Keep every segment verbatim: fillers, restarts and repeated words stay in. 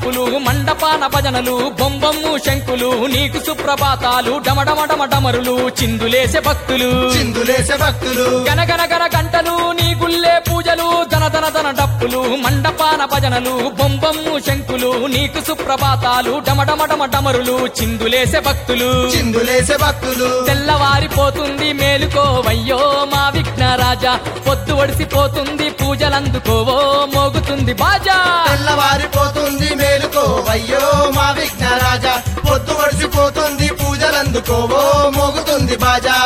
డప్పులు మండపాన భజనలు బొంబమ్ము శంకులు నీకు సుప్రభాతాలు డమడమడమ డమరులు చిందులేసే భక్తులు చిందులేసే భక్తులు గనగన గన గంటలు నీ గుల్లే పూజలు ధన ధన ధన డప్పులు మండపాన భజనలు బొంబమ్ము శంకులు నీకు సుప్రభాతాలు డమడమడమ డమరులు చిందులేసే భక్తులు చిందులేసే భక్తులు తెల్లవారిపోతుంది మేలుకోవయ్యో మా విఘ్నరాజా పొద్దు ఒడిసిపోతుంది పూజలందుకోవో మోగుతుంది బాజా తెల్లవారిపోతుంది మేలుకోవయ్యో మా విఘ్నరాజా పొద్దు వడిసిపోతుంది పూజలందుకోవో మోగుతుంది బాజా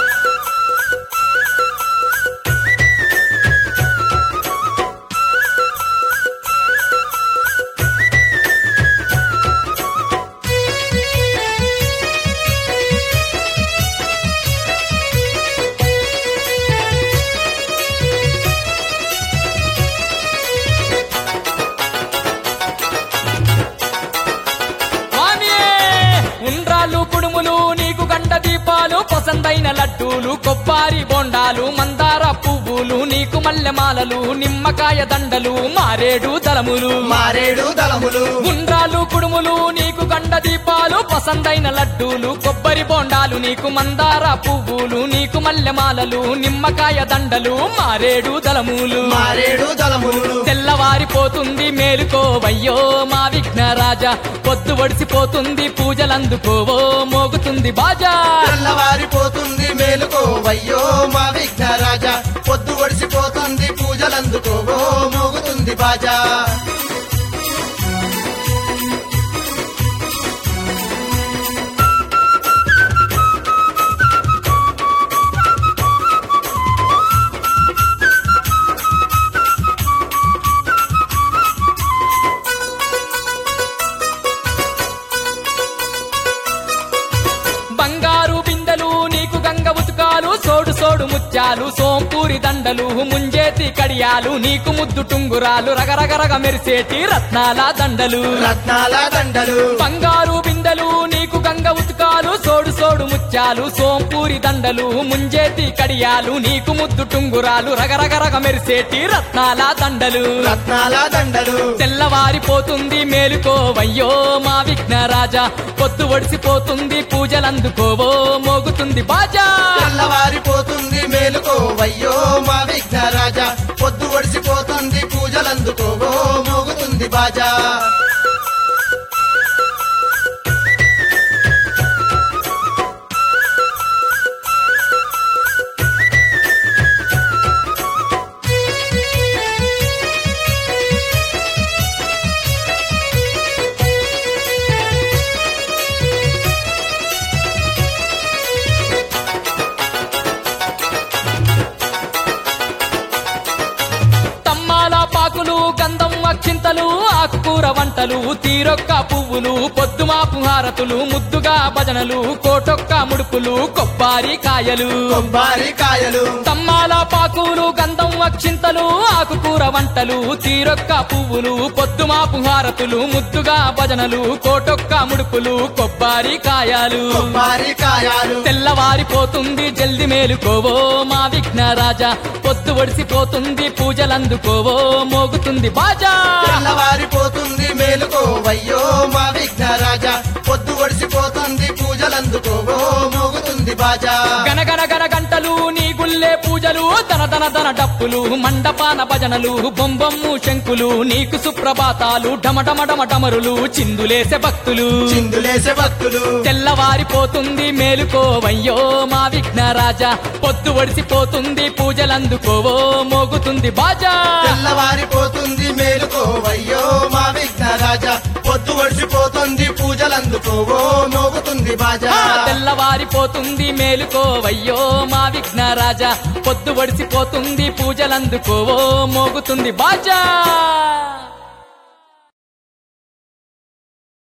ఉండ్రాలు కుడుములు నీకు గండ దీపాలు పసందైన లడ్డూలు కొబ్బరి బొండాలు మందార పువ్వులు నీకు మల్లెమాలలు నిమ్మకాయ దండలు మారేడు దళములు మారేడు దళములు ఉండ్రాలు కుడుములు నీకు గండ దీపాలు పసందైన లడ్డూలు కొబ్బరి బొండాలు నీకు మందార పువ్వులు నీకు మల్లెమాలలు నిమ్మకాయ దండలు మారేడు దళములు మారేడు దళములు తెల్లవారిపోతుంది మేలుకోవయ్యో మా విఘ్నరాజా పొద్దు ఒడిసిపోతుంది పూజలందుకోవో మోగుతుంది బాజా తెల్లవారిపోతుంది మేలుకోవయ్యో మా విఘ్నరాజా పొద్దు ఒడిసిపోతుంది పూజలందుకోవో మోగుతుంది బాజా బంగారు బిందెలు నీకు గంగ ఉతుకాలు సోడు సోడు ముత్యాలు సోంపూరి దండలు ముంజేతి కడియాలు నీకు ముద్దు టుంగురాలు రగరగరగ మెరిసేటి రత్నాల దండలు రత్నాల దండలు బంగారు బిందెలు నీకు గంగ ఉతుకాలు సోడు సోడు ముత్యాలు సోంపూరి దండలు ముంజేతి కడియాలు నీకు ముద్దు టుంగురాలు రగరగరగ మెరిసేటి రత్నాల దండలు రత్నాల దండలు తెల్లవారిపోతుంది మేలుకోవయ్యో మా విఘ్నరాజా పొద్దు ఒడిసిపోతుంది పూజలందుకోవో మోగుతుంది బాజా తెల్లవారిపోతుంది మేలుకోవయ్యో మా విఘ్నరాజా పొద్దు ఒడిసిపోతుంది పూజలందుకోవో మోగుతుంది బాజా పాకులు గంధం అక్షింతలు ఆకుకూర వంటలు తీరొక్క పువ్వులు పొద్దుమాపు హారతులు ముద్దుగా భజనలు కోటొక్క ముడుపులు కొబ్బరి కాయలు కొబ్బరి కాయలు తమ్మాల పాకులు గంధం అక్షింతలు ఆకుకూర వంటలు తీరొక్క పువ్వులు పొద్దుమాపు హారతులు ముద్దుగా భజనలు కోటొక్క ముడుపులు కొబ్బరి కాయలు కొబ్బరి కాయలు తెల్లవారిపోతుంది జల్ది మేలుకోవో మా విఘ్నరాజా పొద్దు ఒడిసిపోతుంది పూజలందుకోవో మోగుతుంది బాజా తెల్లవారిపోతుంది మేలుకోవయ్యో మా విఘ్నరాజా పొద్దు ఒడిసిపోతుంది పూజలందుకోవో మోగుతుంది బాజా గనగన గన గంటలు నీ గుల్లే పూజలు ధన ధన ధన డప్పులు మండపాన భజనలు బొంబమ్ము శంకులు నీకు సుప్రభాతాలు డమడమడమ డమరులు చిందులేసే భక్తులు చిందులేసే భక్తులు తెల్లవారిపోతుంది మేలుకోవయ్యో మా విఘ్నరాజా పొద్దు ఒడిసిపోతుంది పూజలందుకోవో మోగుతుంది బాజా తెల్లవారిపోతుంది మేలుకోవయ్యో మా విఘ్నరాజా పొద్దు ఒడిసిపోతుంది పూజలందుకోవో మోగుతుంది బాజా తెల్లవారిపోతుంది మేలుకోవయ్యో మా విఘ్నరాజా పొద్దు ఒడిసిపోతుంది పూజలందుకోవో మోగుతుంది బాజా